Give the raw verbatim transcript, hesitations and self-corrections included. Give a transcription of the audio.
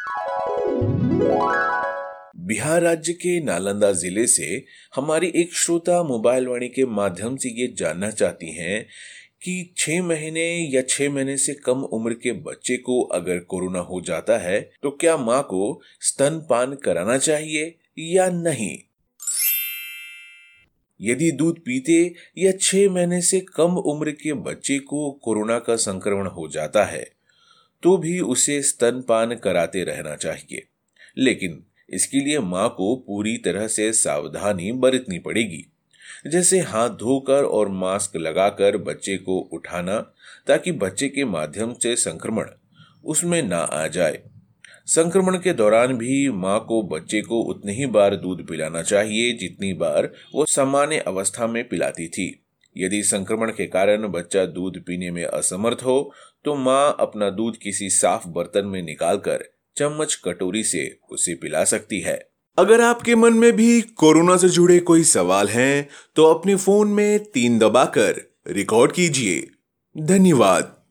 बिहार राज्य के नालंदा जिले से हमारी एक श्रोता मोबाइल वाणी के माध्यम से ये जानना चाहती हैं कि छह महीने या छह महीने से कम उम्र के बच्चे को अगर कोरोना हो जाता है तो क्या माँ को स्तनपान कराना चाहिए या नहीं। यदि दूध पीते या छह महीने से कम उम्र के बच्चे को कोरोना का संक्रमण हो जाता है तो भी उसे स्तनपान कराते रहना चाहिए, लेकिन इसके लिए माँ को पूरी तरह से सावधानी बरतनी पड़ेगी, जैसे हाथ धोकर और मास्क लगाकर बच्चे को उठाना ताकि बच्चे के माध्यम से संक्रमण उसमें ना आ जाए। संक्रमण के दौरान भी माँ को बच्चे को उतनी ही बार दूध पिलाना चाहिए जितनी बार वो सामान्य अवस्था में पिलाती थी। यदि संक्रमण के कारण बच्चा दूध पीने में असमर्थ हो तो माँ अपना दूध किसी साफ बर्तन में निकालकर चम्मच कटोरी से उसे पिला सकती है। अगर आपके मन में भी कोरोना से जुड़े कोई सवाल हैं तो अपने फोन में तीन दबाकर रिकॉर्ड कीजिए। धन्यवाद।